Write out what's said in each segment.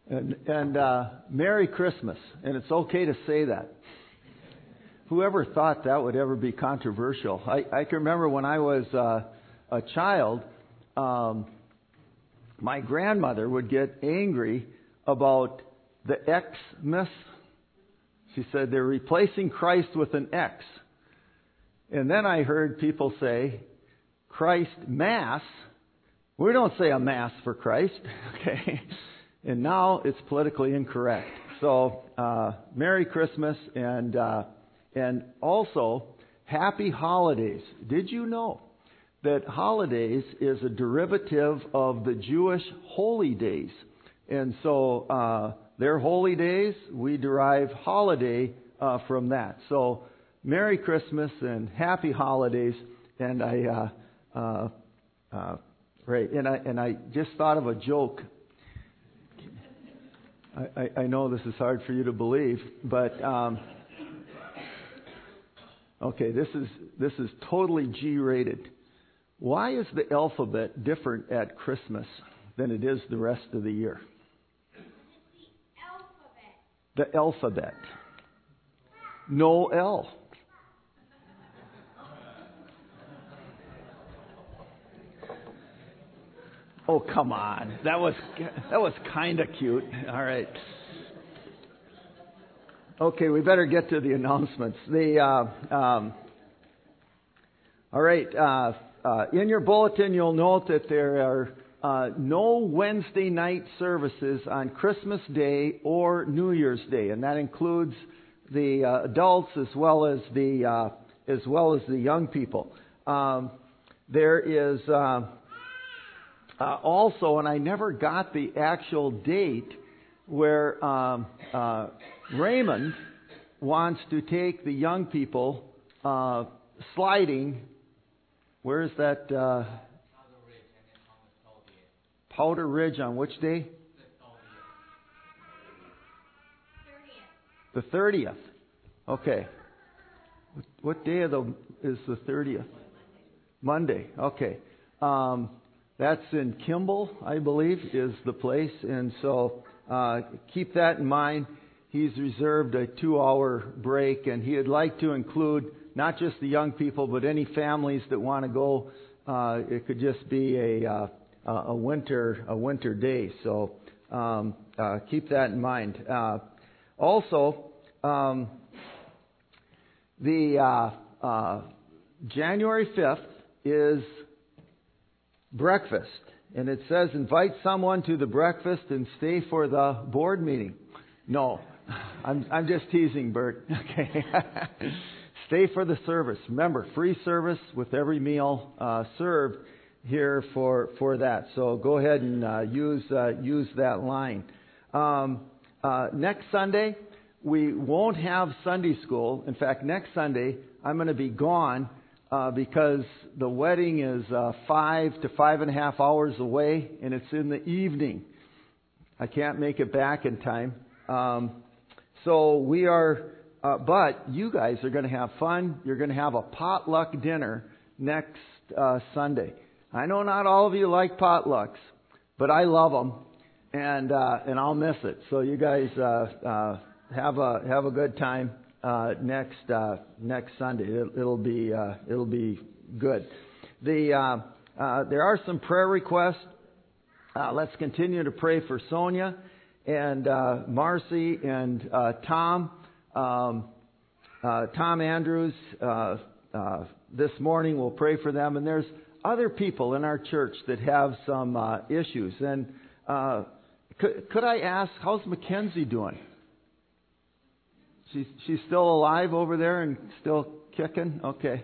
And Merry Christmas. And it's okay to say that. Whoever thought that would ever be controversial? I can remember when I was a child, my grandmother would get angry about the Xmas. She said they're replacing Christ with an X. And then I heard people say, Christ Mass. We don't say a Mass for Christ. Okay. And now it's politically incorrect. So, Merry Christmas and also Happy Holidays. Did you know that holidays is a derivative of the Jewish holy days? And so, their holy days, we derive holiday from that. So, Merry Christmas and Happy Holidays. And right. And I just thought of a joke. I know this is hard for you to believe, but okay, this is totally G-rated. Why is the alphabet different at Christmas than it is the rest of the year? The alphabet. No L. Oh, come on. That was kind of cute. All right. Okay, we better get to the announcements. All right. In your bulletin, you'll note that there are no Wednesday night services on Christmas Day or New Year's Day, and that includes the adults as well as the young people. There is also, and I never got the actual date, where Raymond wants to take the young people sliding. Where is that? Powder Ridge on which day? The 30th. Okay. What day is the 30th? Monday. Okay. That's in Kimball, I believe, is the place. And so keep that in mind. He's reserved a 2-hour break, and he'd like to include not just the young people, but any families that want to go. It could just be a winter day. So keep that in mind. Also, the January 5th is breakfast, and it says invite someone to the breakfast and stay for the board meeting. No, I'm just teasing, Bert. Okay, stay for the service. Remember, free service with every meal served here for that. So go ahead and use that line. Next Sunday we won't have Sunday school. In fact, next Sunday I'm going to be gone. Because the wedding is 5 to 5.5 hours away, and it's in the evening. I can't make it back in time. So we are, but you guys are going to have fun. You're going to have a potluck dinner next Sunday. I know not all of you like potlucks, but I love them, and I'll miss it. So you guys have a good time. Next Sunday. It'll be good. There are some prayer requests. Let's continue to pray for Sonia and Marcy and Tom. Tom Andrews. This morning we'll pray for them. And there's other people in our church that have some issues. And could I ask, how's Mackenzie doing? She's still alive over there and still kicking? Okay.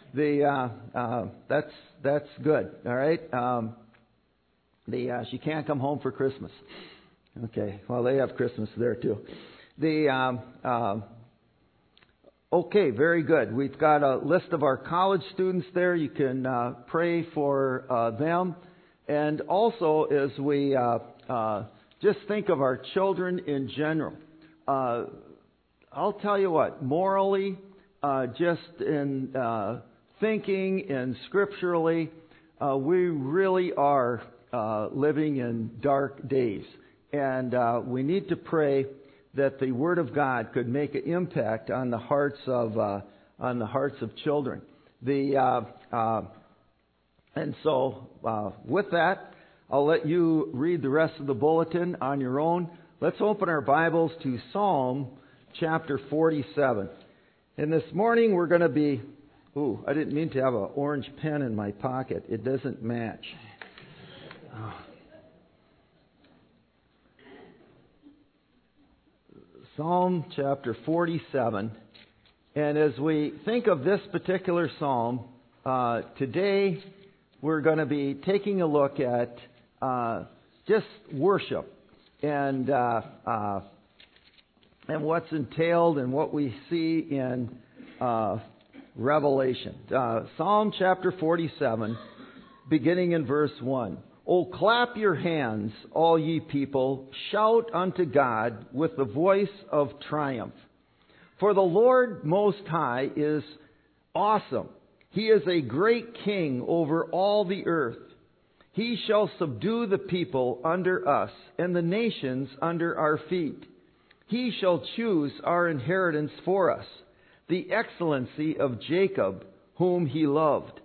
That's good. All right. She can't come home for Christmas. Okay. Well, they have Christmas there too. Okay, very good. We've got a list of our college students there. You can pray for them. And also, as we just think of our children in general, I'll tell you what, morally, just in thinking and scripturally, we really are living in dark days. And we need to pray that the Word of God could make an impact on the hearts of children. And so, with that, I'll let you read the rest of the bulletin on your own. Let's open our Bibles to Psalm chapter 47. And this morning we're going to be... Ooh, I didn't mean to have an orange pen in my pocket. It doesn't match. Psalm chapter 47. And as we think of this particular psalm, today we're going to be taking a look at just worship and what's entailed and what we see in Revelation. Psalm chapter 47, beginning in verse 1. O clap your hands, all ye people, shout unto God with the voice of triumph. For the Lord Most High is awesome. He is a great king over all the earth. He shall subdue the people under us, and the nations under our feet. He shall choose our inheritance for us, the excellency of Jacob, whom he loved.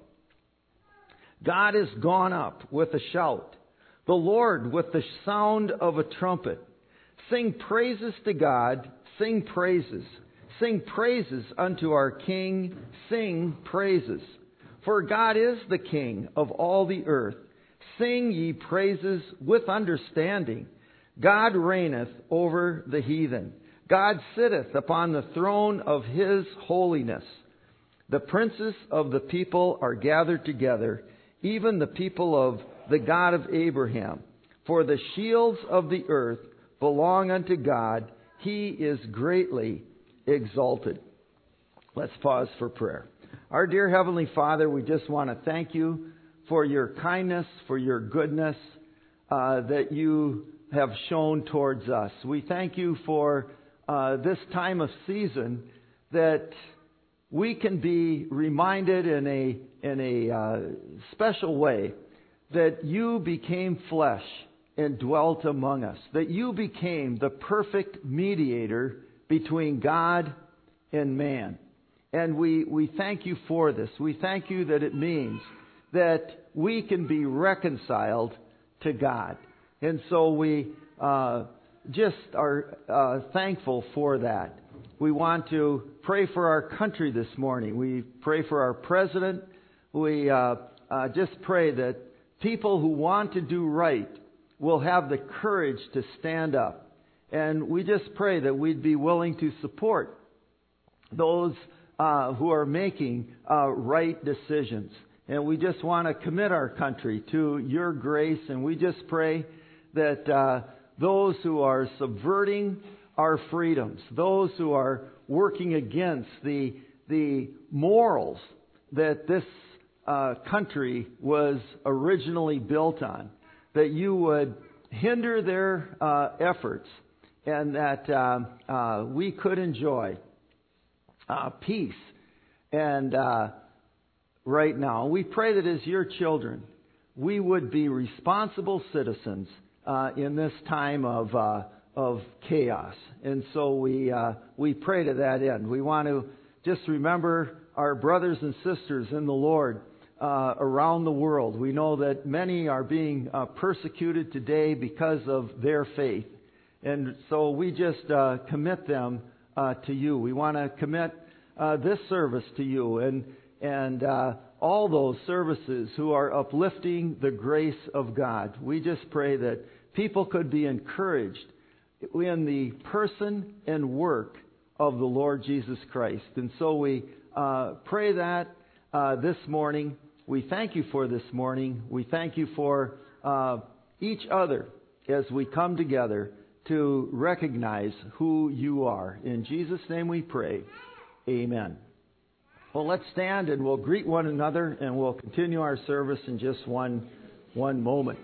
God is gone up with a shout, the Lord with the sound of a trumpet. Sing praises to God, sing praises. Sing praises unto our King, sing praises. For God is the King of all the earth. Sing ye praises with understanding. God reigneth over the heathen. God sitteth upon the throne of his holiness. The princes of the people are gathered together, even the people of the God of Abraham. For the shields of the earth belong unto God. He is greatly exalted. Let's pause for prayer. Our dear Heavenly Father, we just want to thank you for your kindness, for your goodness that you have shown towards us. We thank you for this time of season that we can be reminded in a special way that you became flesh and dwelt among us, that you became the perfect mediator between God and man. And we thank you for this. We thank you that it means that we can be reconciled to God. And so we just are thankful for that. We want to pray for our country this morning. We pray for our president. We just pray that people who want to do right will have the courage to stand up. And we just pray that we'd be willing to support those who are making right decisions. And we just want to commit our country to your grace. And we just pray that those who are subverting our freedoms, those who are working against the morals that this country was originally built on, that you would hinder their efforts, and that we could enjoy peace and right now. We pray that as your children, we would be responsible citizens in this time of chaos. And so we pray to that end. We want to just remember our brothers and sisters in the Lord around the world. We know that many are being persecuted today because of their faith. And so we just commit them to you. We want to commit this service to you and all those services who are uplifting the grace of God. We just pray that people could be encouraged in the person and work of the Lord Jesus Christ. And so we pray that this morning. We thank you for this morning. We thank you for each other as we come together to recognize who you are. In Jesus' name we pray. Amen. Well, let's stand and we'll greet one another, and we'll continue our service in just one moment.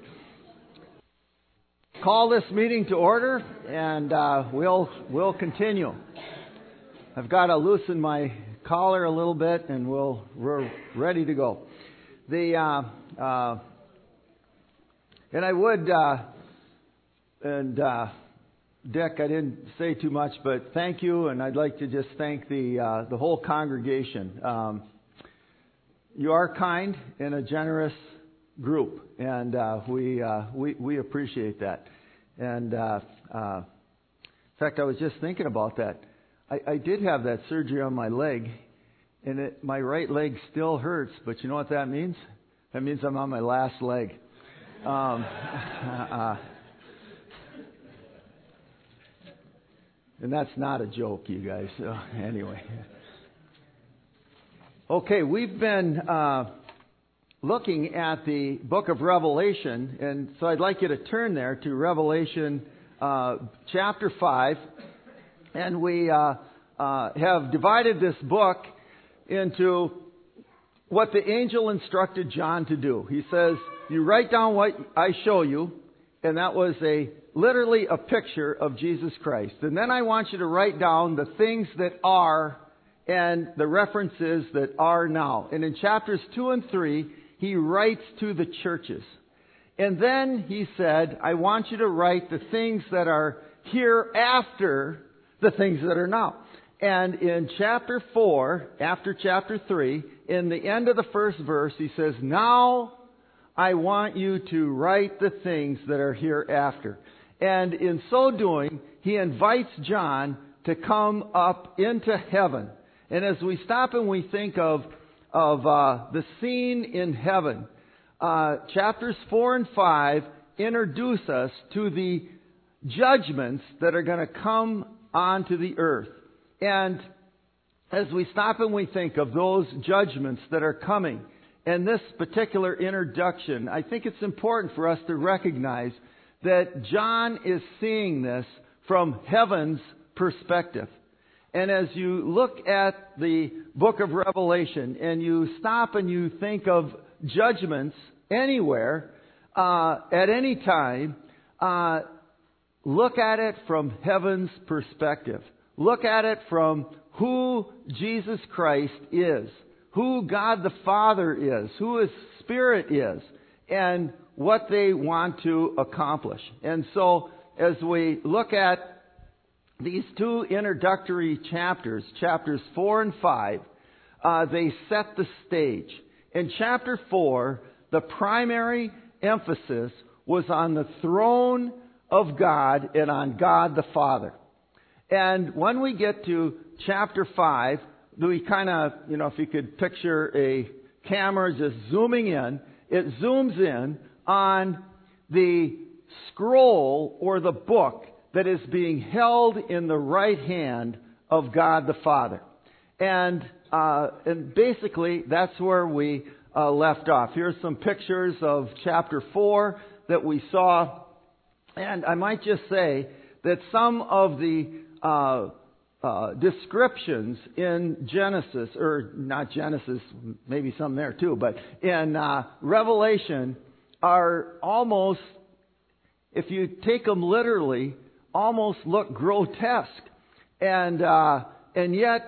Call this meeting to order, and we'll continue. I've got to loosen my collar a little bit, and we're ready to go. And I would And Dick, I didn't say too much, but thank you, and I'd like to just thank the whole congregation. You are kind and a generous group, and we appreciate that. And in fact, I was just thinking about that. I did have that surgery on my leg, and my right leg still hurts, but you know what that means? That means I'm on my last leg. And that's not a joke, you guys. So, anyway. Okay, we've been looking at the book of Revelation, and so I'd like you to turn there to Revelation chapter 5. And we have divided this book into what the angel instructed John to do. He says, you write down what I show you, and that was literally a picture of Jesus Christ. And then I want you to write down the things that are and the references that are now. And in chapters 2 and 3, he writes to the churches. And then he said, I want you to write the things that are hereafter the things that are now. And in chapter 4, after chapter 3, in the end of the first verse, he says, now I want you to write the things that are hereafter. And in so doing, he invites John to come up into heaven. And as we stop and we think of the scene in heaven, chapters 4 and 5 introduce us to the judgments that are going to come onto the earth. And as we stop and we think of those judgments that are coming, and this particular introduction, I think it's important for us to recognize that John is seeing this from heaven's perspective. And as you look at the book of Revelation and you stop and you think of judgments anywhere, at any time, look at it from heaven's perspective. Look at it from who Jesus Christ is, who God the Father is, who His Spirit is, and what they want to accomplish. And so, as we look at these two introductory chapters, chapters 4 and 5, they set the stage. In chapter 4, the primary emphasis was on the throne of God and on God the Father. And when we get to chapter 5, we kind of, if you could picture a camera just zooming in, it zooms in on the scroll or the book that is being held in the right hand of God the Father. And basically, that's where we left off. Here's some pictures of chapter 4 that we saw. And I might just say that some of the descriptions in Genesis, or not Genesis, maybe some there too, but in Revelation are almost, if you take them literally, almost look grotesque. And yet,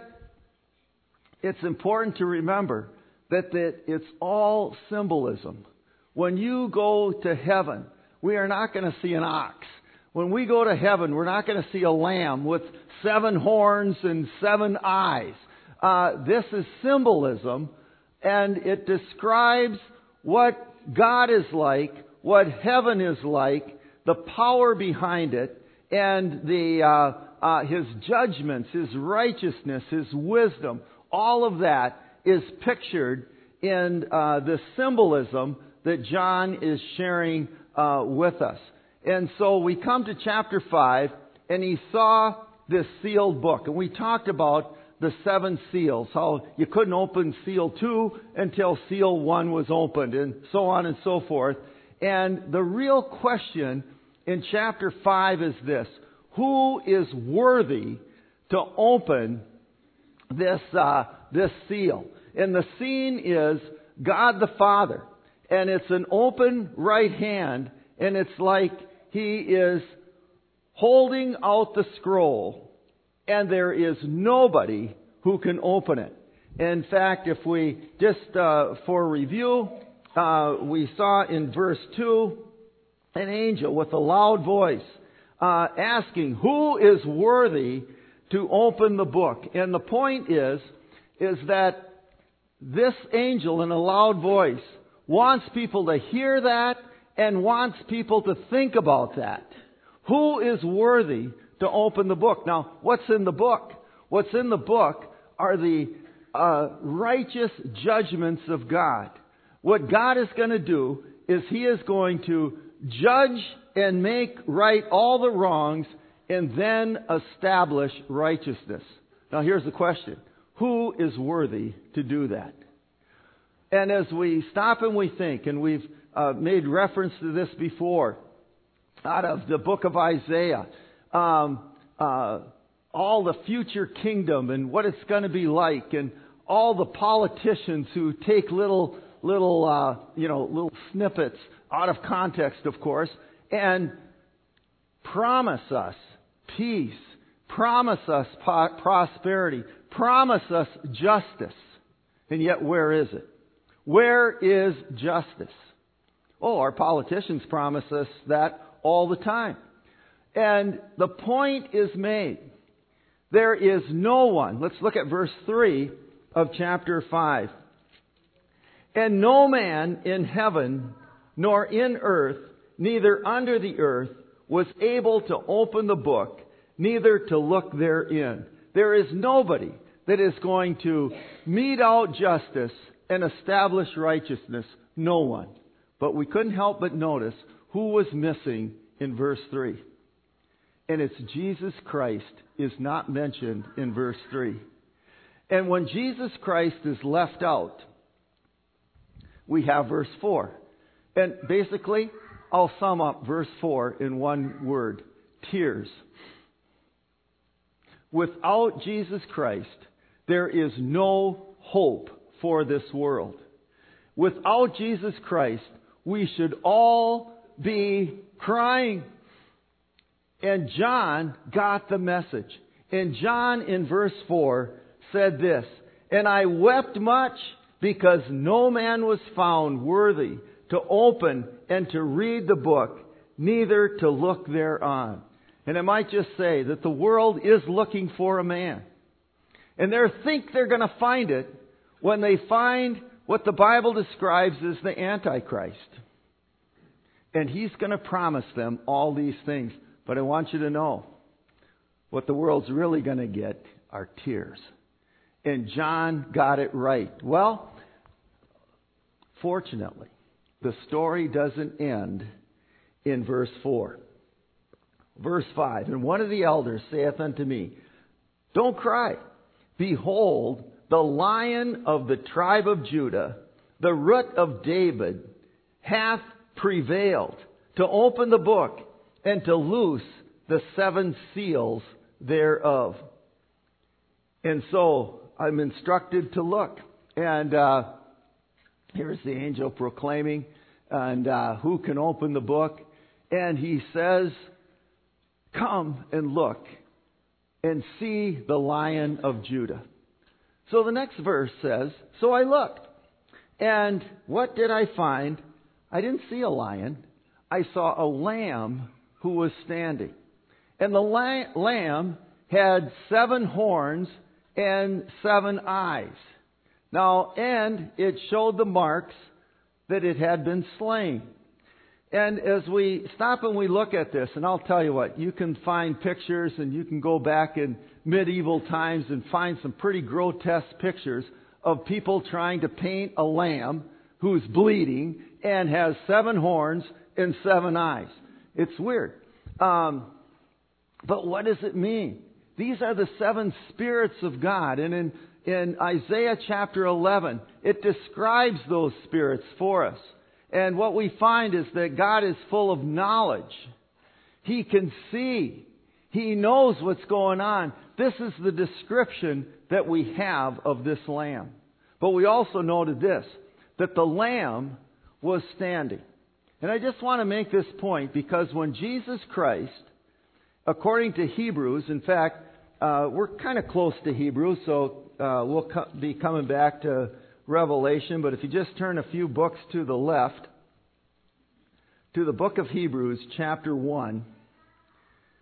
it's important to remember that it's all symbolism. When you go to heaven, we are not going to see an ox. When we go to heaven, we're not going to see a lamb with 7 horns and 7 eyes. This is symbolism, and it describes what God is like, what heaven is like, the power behind it, and His judgments, His righteousness, His wisdom. All of that is pictured in the symbolism that John is sharing with us. And so we come to chapter 5, and he saw this sealed book. And we talked about the 7 seals, how you couldn't open seal 2 until seal 1 was opened, and so on and so forth. And the real question in chapter 5 is this: who is worthy to open this seal? And the scene is God the Father. And it's an open right hand, and it's like He is holding out the scroll, and there is nobody who can open it. In fact, if we just for review, we saw in verse 2 an angel with a loud voice asking, who is worthy to open the book? And the point is that this angel in a loud voice wants people to hear that and wants people to think about that. Who is worthy to open the book? Now, what's in the book? What's in the book are the righteous judgments of God. What God is going to do is He is going to judge and make right all the wrongs and then establish righteousness. Now here's the question. Who is worthy to do that? And as we stop and we think, and we've made reference to this before, out of the book of Isaiah, all the future kingdom and what it's going to be like, and all the politicians who take little snippets out of context, of course, and promise us peace, promise us prosperity, promise us justice. And yet, where is it? Where is justice? Oh, our politicians promise us that all the time. And the point is made. There is no one. Let's look at verse 3 of chapter 5. And no man in heaven, nor in earth, neither under the earth, was able to open the book, neither to look therein. There is nobody that is going to mete out justice and establish righteousness. No one. But we couldn't help but notice who was missing in verse 3. And it's Jesus Christ is not mentioned in verse 3. And when Jesus Christ is left out, we have verse 4. And basically, I'll sum up verse 4 in one word. Tears. Without Jesus Christ, there is no hope for this world. Without Jesus Christ, we should all be crying. And John got the message. And John in verse 4 said this, and I wept much because no man was found worthy to open and to read the book, neither to look thereon. And I might just say that the world is looking for a man. And they think they're going to find it when they find what the Bible describes as the Antichrist. And he's going to promise them all these things. But I want you to know, what the world's really going to get are tears. And John got it right. Well, fortunately, the story doesn't end in verse 4. Verse 5, and one of the elders saith unto me, don't cry. Behold, the Lion of the tribe of Judah, the Root of David, hath prevailed to open the book and to loose the 7 seals thereof. And so I'm instructed to look. And here's the angel proclaiming, and who can open the book? And he says, come and look and see the Lion of Judah. So the next verse says, so I looked. And what did I find? I didn't see a lion. I saw a lamb who was standing. And the lamb had 7 horns and 7 eyes. Now, and it showed the marks that it had been slain. And as we stop and we look at this, and I'll tell you what, you can find pictures and you can go back in medieval times and find some pretty grotesque pictures of people trying to paint a lamb who's bleeding and has 7 horns and 7 eyes. It's weird. But what does it mean? These are the 7 spirits of God. And in Isaiah chapter 11, it describes those spirits for us. And what we find is that God is full of knowledge. He can see. He knows what's going on. This is the description that we have of this lamb. But we also noted this, that the lamb was standing. And I just want to make this point because when Jesus Christ, according to Hebrews, in fact, we're kind of close to Hebrews, so we'll be coming back to Revelation. But if you just turn a few books to the left, to the book of Hebrews, chapter 1,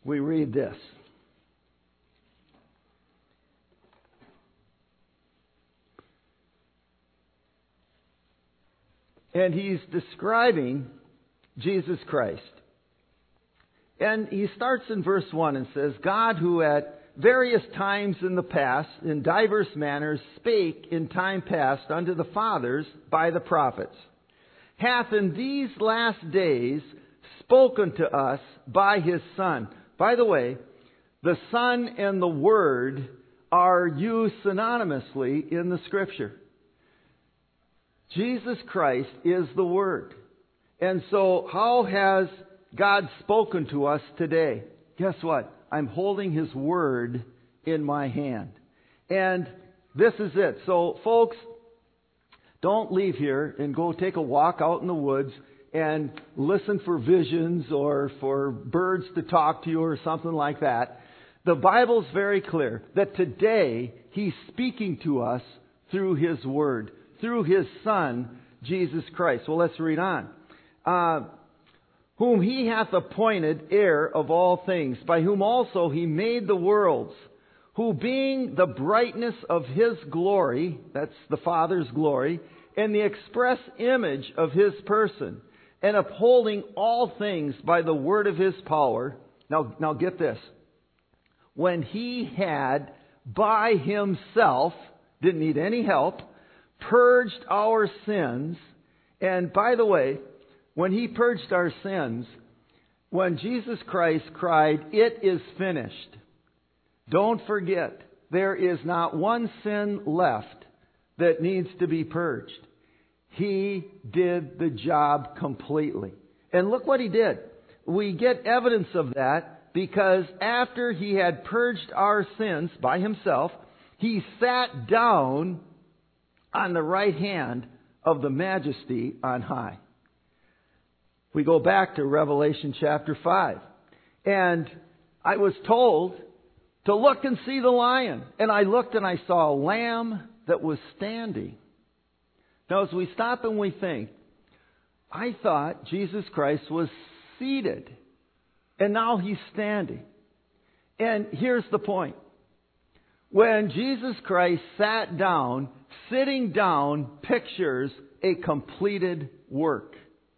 we read this. And he's describing Jesus Christ. And he starts in verse 1 and says, God, who at various times in the past, in diverse manners, spake in time past unto the fathers by the prophets, hath in these last days spoken to us by His Son. By the way, the Son and the Word are used synonymously in the Scripture. Jesus Christ is the Word. And so how has God spoken to us today? Guess what? I'm holding His Word in my hand. And this is it. So folks, don't leave here and go take a walk out in the woods and listen for visions or for birds to talk to you or something like that. The Bible's very clear that today He's speaking to us through His Word, through His Son, Jesus Christ. Well, let's read on. Whom He hath appointed heir of all things, by whom also He made the worlds, who being the brightness of His glory, that's the Father's glory, and the express image of His person, and upholding all things by the word of His power. Now get this. When He had by Himself, didn't need any help, purged our sins. And by the way, when He purged our sins, when Jesus Christ cried, "It is finished," don't forget, there is not one sin left that needs to be purged. He did the job completely. And look what He did. We get evidence of that because after He had purged our sins by Himself, He sat down on the right hand of the Majesty on high. We go back to Revelation chapter 5. And I was told to look and see the lion. And I looked and I saw a lamb that was standing. Now as we stop and we think, I thought Jesus Christ was seated. And now He's standing. And here's the point. When Jesus Christ sat down, sitting down pictures a completed work.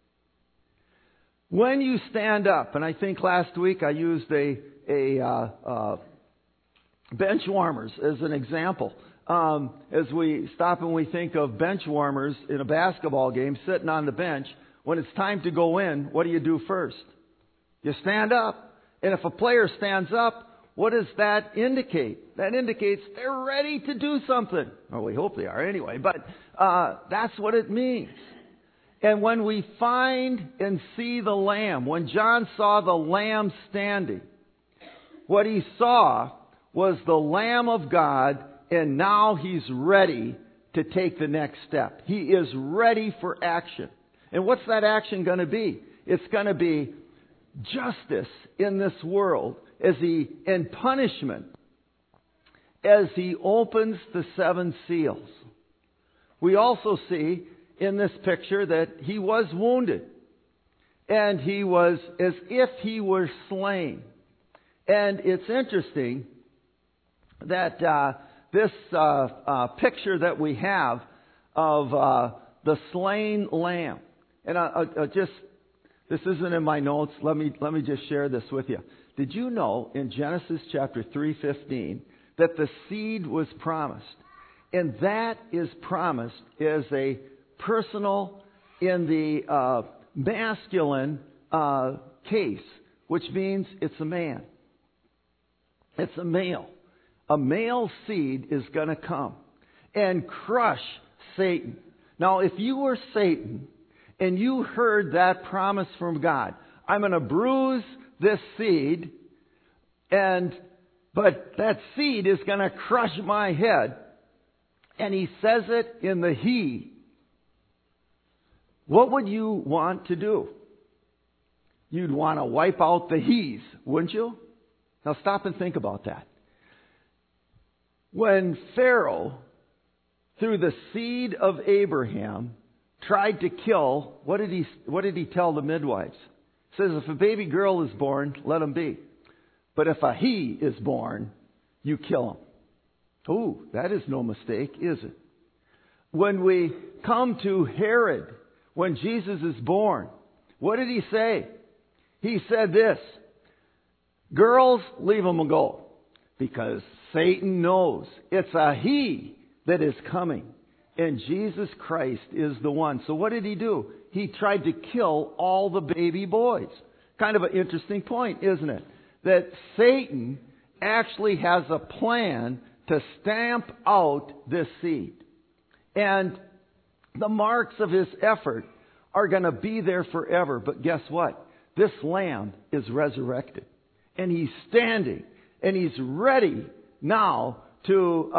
When you stand up, and I think last week I used a bench warmers as an example. As we stop and we think of bench warmers in a basketball game, sitting on the bench, when it's time to go in, what do you do first? You stand up. And if a player stands up, what does that indicate? That indicates they're ready to do something. Or we hope they are anyway, but that's what it means. And when we find and see the Lamb, when John saw the Lamb standing, what he saw was the Lamb of God, and now he's ready to take the next step. He is ready for action. And what's that action going to be? It's going to be justice in this world and punishment as He opens the 7 seals. We also see in this picture that He was wounded. And He was as if He were slain. And it's interesting that this picture that we have of the slain lamb. And this isn't in my notes. Let me just share this with you. Did you know in Genesis chapter 3:15 that the seed was promised? And that is promised as a personal in the masculine case, which means it's a man. It's a male. A male seed is going to come and crush Satan. Now, if you were Satan and you heard that promise from God, I'm going to bruise this seed, but that seed is going to crush my head. And He says it in the he. What would you want to do? You'd want to wipe out the he's, wouldn't you? Now stop and think about that. When Pharaoh, through the seed of Abraham, tried to kill, what did he tell the midwives? He says, if a baby girl is born, let him be. But if a he is born, you kill him. Ooh, that is no mistake, is it? When we come to Herod, when Jesus is born, what did he say? He said this, girls, leave him go, because Satan knows it's a he that is coming, and Jesus Christ is the one. So what did he do? He tried to kill all the baby boys. Kind of an interesting point, isn't it? That Satan actually has a plan to stamp out this seed. And the marks of his effort are going to be there forever. But guess what? This lamb is resurrected. And he's standing. And he's ready now to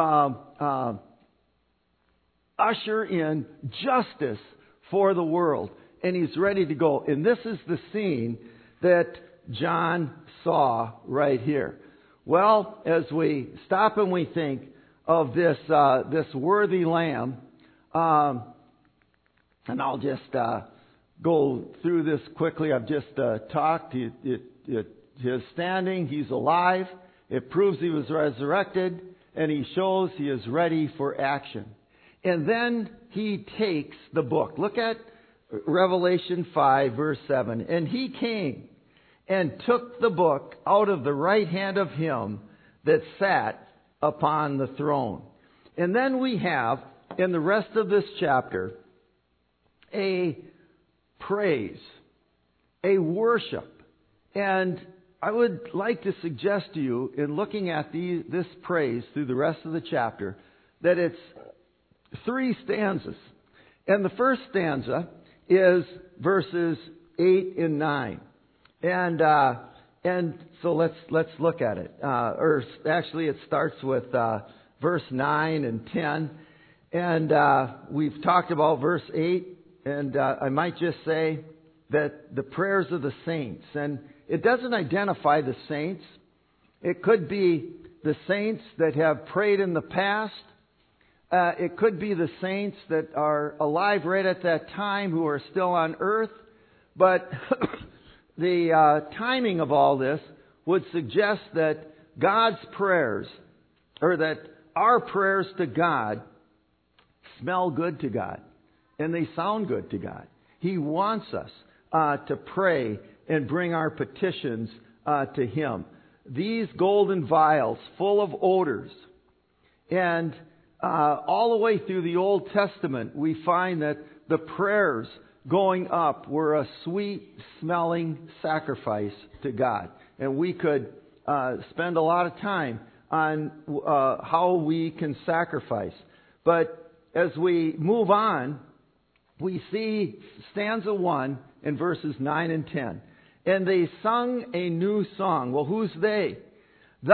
usher in justice for the world. And he's ready to go. And this is the scene that John saw right here. Well, as we stop and we think of this worthy lamb, and I'll just go through this quickly. I've just talked. His standing, he's alive. It proves he was resurrected, and he shows he is ready for action. And then he takes the book. Look at Revelation 5, verse 7. And he came and took the book out of the right hand of him that sat upon the throne. And then we have, in the rest of this chapter, a praise, a worship. And I would like to suggest to you, in looking at this praise through the rest of the chapter, that it's 3 stanzas. And the first stanza is verses 8 and 9. And so let's look at it. Or actually, it starts with verse 9 and 10. And we've talked about verse 8. And I might just say that the prayers of the saints. And it doesn't identify the saints. It could be the saints that have prayed in the past. It could be the saints that are alive right at that time who are still on earth. But the timing of all this would suggest that God's prayers, or that our prayers to God, smell good to God. And they sound good to God. He wants us to pray and bring our petitions to Him. These golden vials full of odors. And all the way through the Old Testament, we find that the prayers going up were a sweet-smelling sacrifice to God. And we could spend a lot of time on how we can sacrifice. But as we move on, we see stanza 1 in verses 9 and 10. And they sung a new song. Well, who's they? They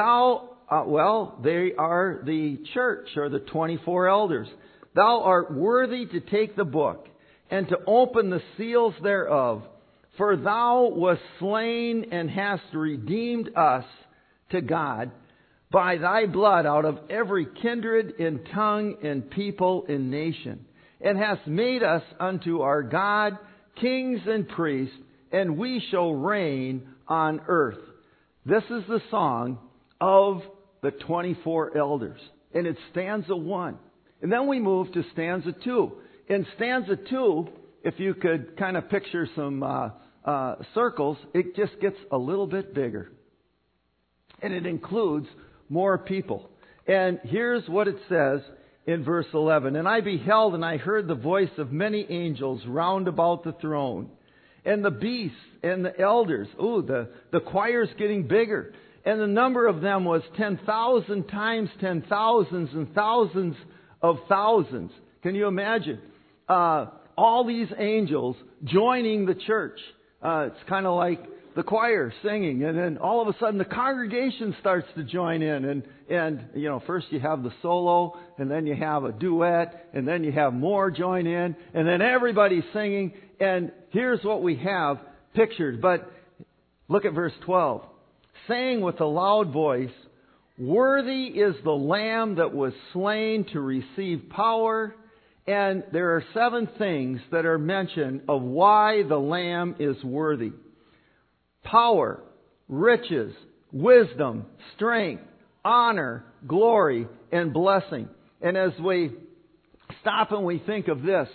are the church, or the 24 elders. Thou art worthy to take the book and to open the seals thereof. For thou wast slain and hast redeemed us to God by thy blood out of every kindred and tongue and people and nation, and hast made us unto our God kings and priests, and we shall reign on earth. This is the song of the 24 elders. And it's stanza 1. And then we move to stanza 2. In stanza 2, if you could kind of picture some circles, it just gets a little bit bigger. And it includes more people. And here's what it says in verse 11. And I beheld and I heard the voice of many angels round about the throne. And the beasts and the elders. Ooh, the choir's getting bigger. And the number of them was 10,000 times 10,000s and thousands of thousands. Can you imagine? All these angels joining the church. It's kind of like the choir singing, and then all of a sudden the congregation starts to join in, and you know, first you have the solo, and then you have a duet, and then you have more join in, and then everybody's singing, and here's what we have pictured. But look at verse 12. Saying with a loud voice, worthy is the Lamb that was slain to receive power. And there are 7 things that are mentioned of why the Lamb is worthy. Power, riches, wisdom, strength, honor, glory, and blessing. And as we stop and we think of this,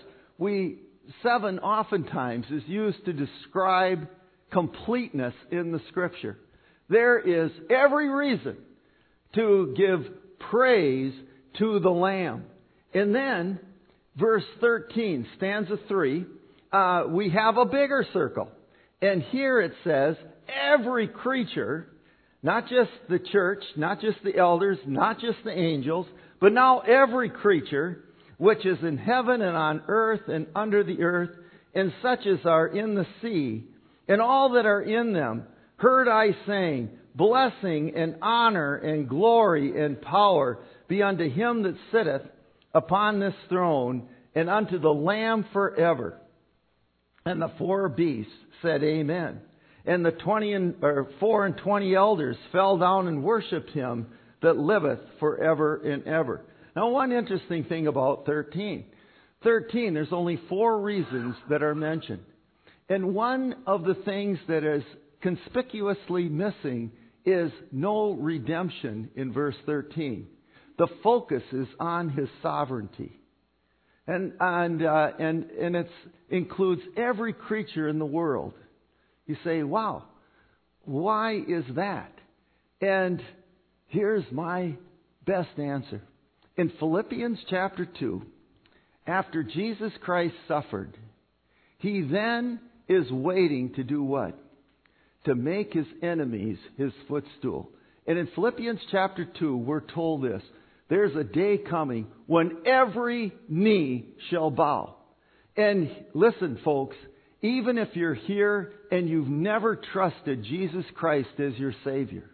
7 oftentimes is used to describe completeness in the Scripture. There is every reason to give praise to the Lamb. And then, verse 13, stanza 3, we have a bigger circle. And here it says, every creature, not just the church, not just the elders, not just the angels, but now every creature which is in heaven and on earth and under the earth, and such as are in the sea, and all that are in them, heard I saying, blessing and honor and glory and power be unto him that sitteth upon this throne, and unto the Lamb forever. And the 4 beasts said, Amen. And the 4 and 20 elders fell down and worshipped him that liveth forever and ever. Now, one interesting thing about 13. 13, there's only 4 reasons that are mentioned. And one of the things that is conspicuously missing is no redemption in verse 13. The focus is on his sovereignty. And it includes every creature in the world. You say, wow, why is that? And here's my best answer. In Philippians chapter 2, after Jesus Christ suffered, he then is waiting to do what? To make his enemies his footstool. And in Philippians chapter 2, we're told this. There's a day coming when every knee shall bow. And listen, folks, even if you're here and you've never trusted Jesus Christ as your Savior,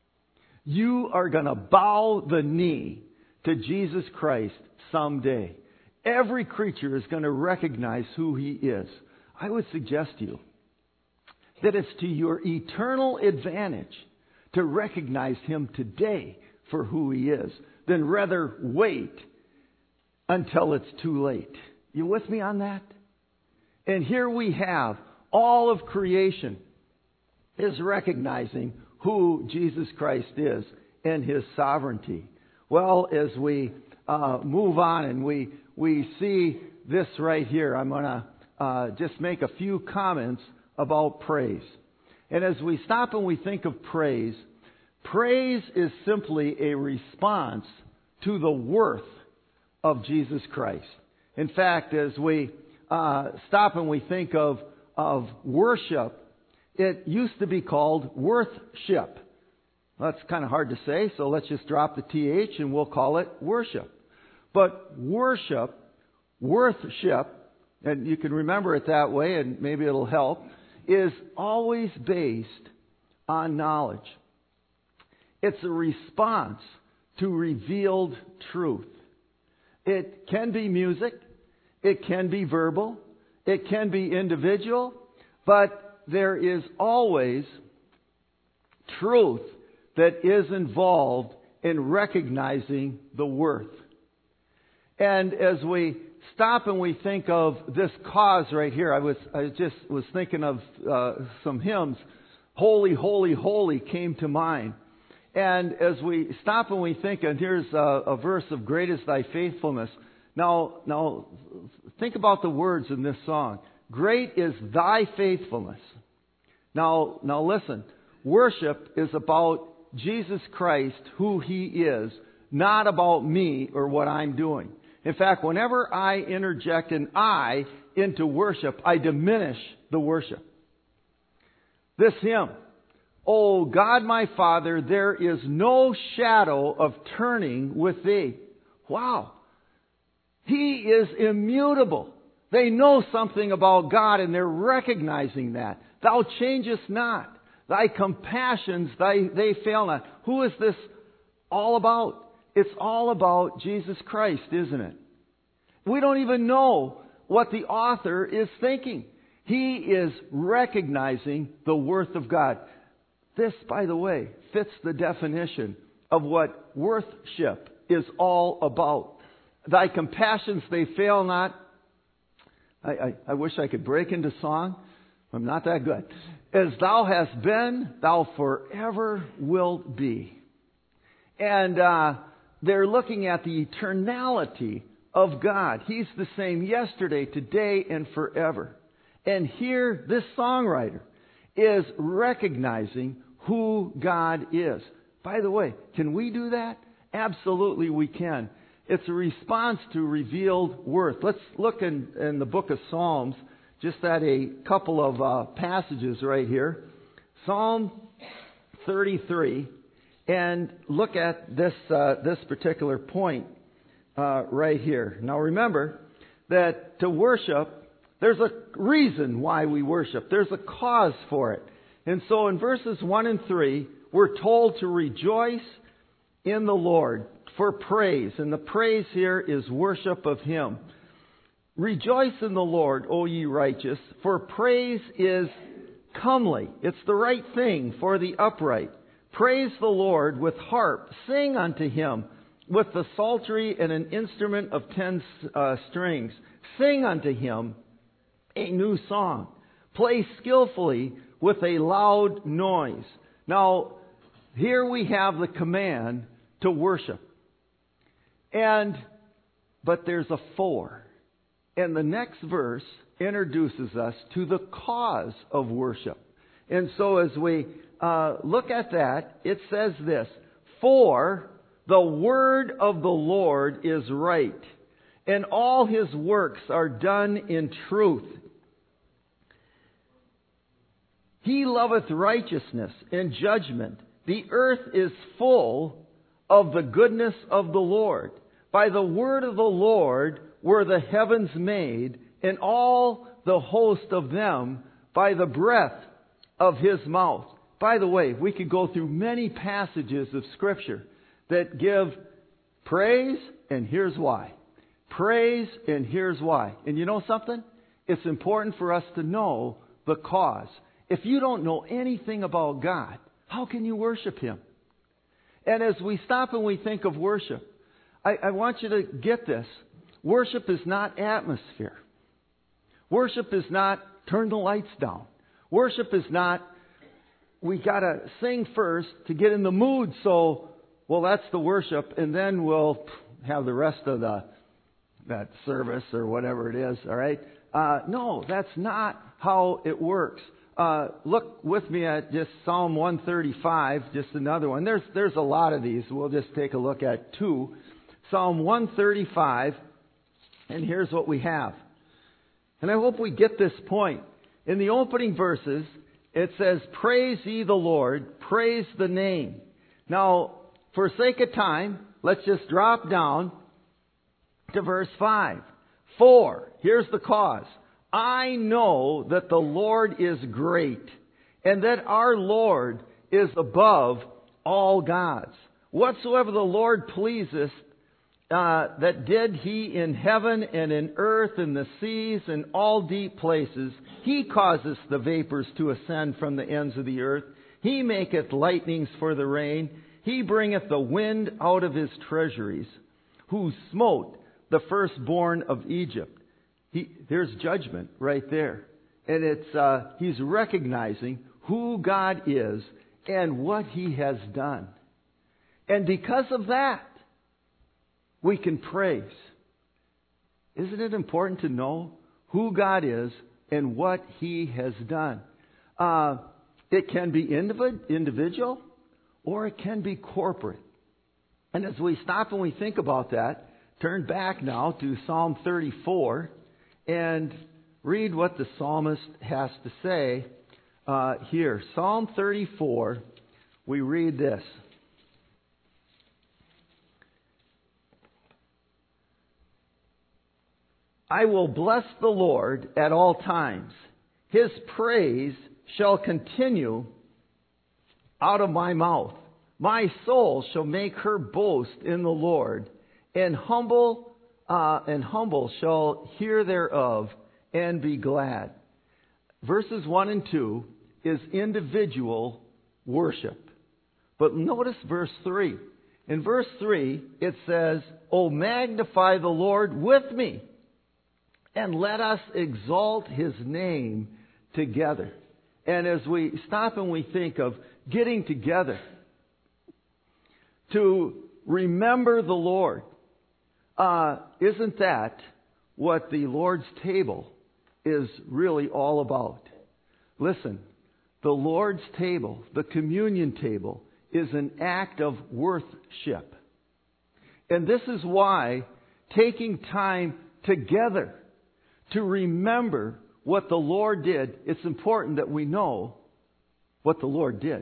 you are going to bow the knee to Jesus Christ someday. Every creature is going to recognize who he is. I would suggest to you that it's to your eternal advantage to recognize him today for who he is, than rather wait until it's too late. You with me on that? And here we have all of creation is recognizing who Jesus Christ is and his sovereignty. Well, as we move on and we see this right here, I'm going to just make a few comments about praise. And as we stop and we think of praise, praise is simply a response to the worth of Jesus Christ. In fact, as we stop and we think of worship, it used to be called worthship. That's kind of hard to say, so let's just drop the TH and we'll call it worship. But worship, worthship, and you can remember it that way and maybe it'll help, is always based on knowledge. It's a response to revealed truth. It can be music, it can be verbal, it can be individual, but there is always truth that is involved in recognizing the worth. And as we stop and we think of this cause right here, I just was thinking of some hymns. Holy, holy, holy came to mind. And as we stop and we think, and here's a verse of great is thy faithfulness. Now think about the words in this song. Great is thy faithfulness. Now listen. Worship is about Jesus Christ, who he is, not about me or what I'm doing. In fact, whenever I interject an I into worship, I diminish the worship. This hymn, O God my Father, there is no shadow of turning with thee. Wow. He is immutable. They know something about God and they're recognizing that. Thou changest not. Thy compassions, they fail not. Who is this all about? It's all about Jesus Christ, isn't it? We don't even know what the author is thinking. He is recognizing the worth of God. This, by the way, fits the definition of what worship is all about. Thy compassions, they fail not. I wish I could break into song. I'm not that good. As thou hast been, thou forever wilt be. And they're looking at the eternality of God. He's the same yesterday, today, and forever. And here, this songwriter is recognizing who God is. By the way, can we do that? Absolutely we can. It's a response to revealed worth. Let's look in the book of Psalms, just at a couple of passages right here. Psalm 33, and look at this particular point right here. Now remember that to worship, there's a reason why we worship. There's a cause for it. And so in verses 1 and 3, we're told to rejoice in the Lord for praise. And the praise here is worship of Him. Rejoice in the Lord, O ye righteous, for praise is comely. It's the right thing for the upright. Praise the Lord with harp. Sing unto Him with the psaltery and an instrument of 10 strings. Sing unto Him a new song. Play skillfully with a loud noise. Now, here we have the command to worship. But there's a for. And the next verse introduces us to the cause of worship. And so as we look at that, it says this: for the word of the Lord is right, and all His works are done in truth. He loveth righteousness and judgment. The earth is full of the goodness of the Lord. By the word of the Lord were the heavens made, and all the host of them by the breath of His mouth. By the way, we could go through many passages of Scripture that give praise, and here's why. Praise, and here's why. And you know something? It's important for us to know the cause. If you don't know anything about God, how can you worship Him? And as we stop and we think of worship, I want you to get this. Worship is not atmosphere. Worship is not turn the lights down. Worship is not we got to sing first to get in the mood, so, well, that's the worship, and then we'll have the rest of that service or whatever it is, all right? No, that's not how it works. Look with me at just Psalm 135, just another one. There's a lot of these. We'll just take a look at two. Psalm 135, and here's what we have. And I hope we get this point. In the opening verses, it says, praise ye the Lord, praise the name. Now, for sake of time, let's just drop down to verse 5. For, here's the cause. I know that the Lord is great, and that our Lord is above all gods. Whatsoever the Lord pleaseth, that did He in heaven and in earth and the seas and all deep places. He causeth the vapors to ascend from the ends of the earth. He maketh lightnings for the rain. He bringeth the wind out of His treasuries. Who smote the firstborn of Egypt. There's judgment right there. And He's recognizing who God is and what He has done. And because of that, we can praise. Isn't it important to know who God is and what He has done? It can be individual or it can be corporate. And as we stop and we think about that, turn back now to Psalm 34 and read what the psalmist has to say here. Psalm 34, we read this. I will bless the Lord at all times. His praise shall continue out of my mouth. My soul shall make her boast in the Lord, and humble shall hear thereof and be glad. Verses 1 and 2 is individual worship. But notice verse 3. In verse 3, it says, O magnify the Lord with me, and let us exalt His name together. And as we stop and we think of getting together to remember the Lord, isn't that what the Lord's table is really all about? Listen, the Lord's table, the communion table, is an act of worship. And this is why taking time together to remember what the Lord did, it's important that we know what the Lord did.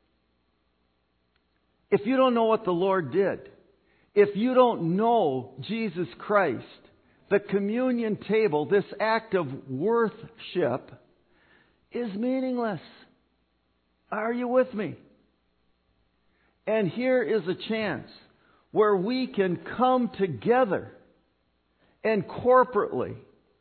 If you don't know what the Lord did, if you don't know Jesus Christ, the communion table, this act of worship, is meaningless. Are you with me? And here is a chance where we can come together and corporately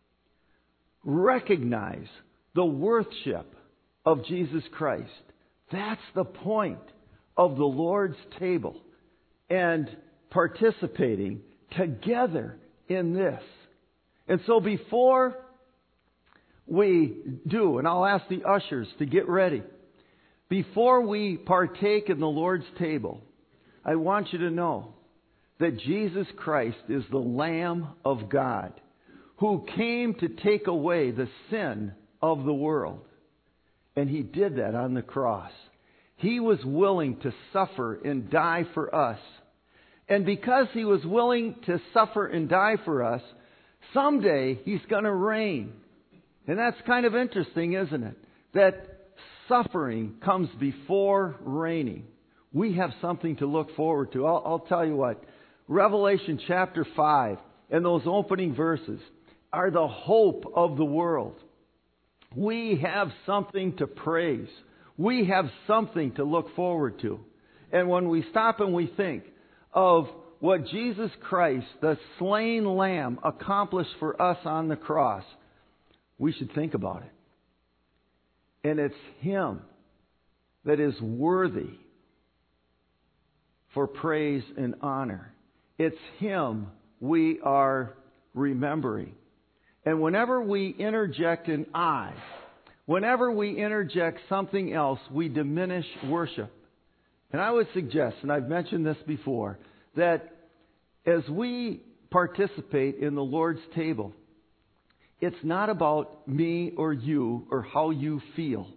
recognize the worship of Jesus Christ. That's the point of the Lord's table and participating together in this. And so before we do, and I'll ask the ushers to get ready, before we partake in the Lord's table, I want you to know that Jesus Christ is the Lamb of God who came to take away the sin of the world. And He did that on the cross. He was willing to suffer and die for us. And because He was willing to suffer and die for us, someday He's going to reign. And that's kind of interesting, isn't it? That suffering comes before reigning. We have something to look forward to. I'll tell you what. Revelation chapter 5 and those opening verses are the hope of the world. We have something to praise. We have something to look forward to. And when we stop and we think of what Jesus Christ, the slain Lamb, accomplished for us on the cross, we should think about it. And it's Him that is worthy for praise and honor. It's Him we are remembering. And whenever we interject an I, whenever we interject something else, we diminish worship. And I would suggest, and I've mentioned this before, that as we participate in the Lord's table, it's not about me or you or how you feel.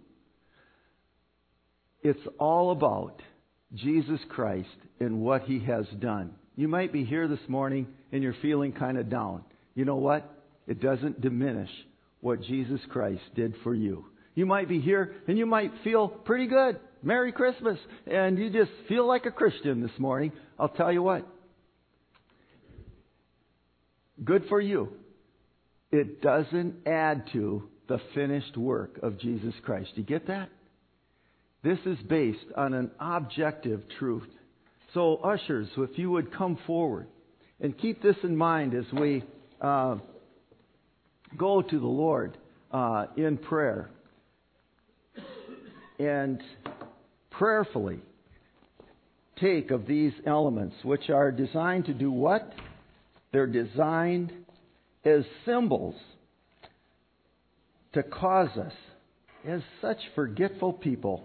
It's all about Jesus Christ and what He has done. You might be here this morning and you're feeling kind of down. You know what? It doesn't diminish what Jesus Christ did for you. You might be here and you might feel pretty good. Merry Christmas. And you just feel like a Christian this morning. I'll tell you what. Good for you. It doesn't add to the finished work of Jesus Christ. Do you get that? This is based on an objective truth. So, ushers, if you would come forward and keep this in mind as we go to the Lord in prayer and prayerfully take of these elements, which are designed to do what? They're designed as symbols to cause us, as such forgetful people,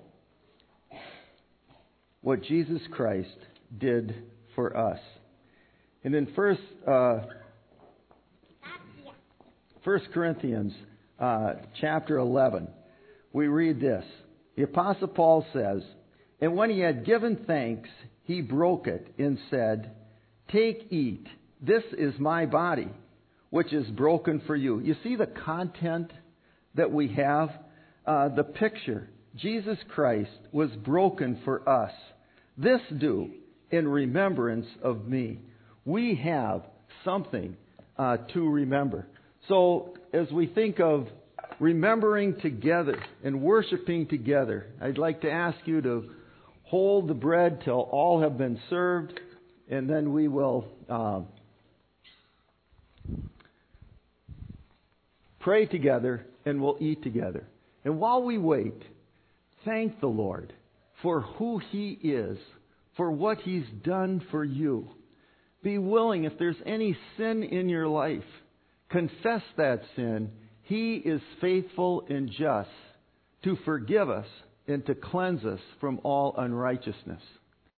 what Jesus Christ did for us. And in 1 Corinthians chapter 11, we read this. The Apostle Paul says, "And when he had given thanks, he broke it and said, 'Take, eat. This is my body, which is broken for you.'" You see the content that we have? The picture. Jesus Christ was broken for us. This do in remembrance of me. We have something to remember. So as we think of remembering together and worshiping together, I'd like to ask you to hold the bread till all have been served, and then we will pray together and we'll eat together. And while we wait, thank the Lord for who He is, for what He's done for you. Be willing, if there's any sin in your life, confess that sin. He is faithful and just to forgive us and to cleanse us from all unrighteousness.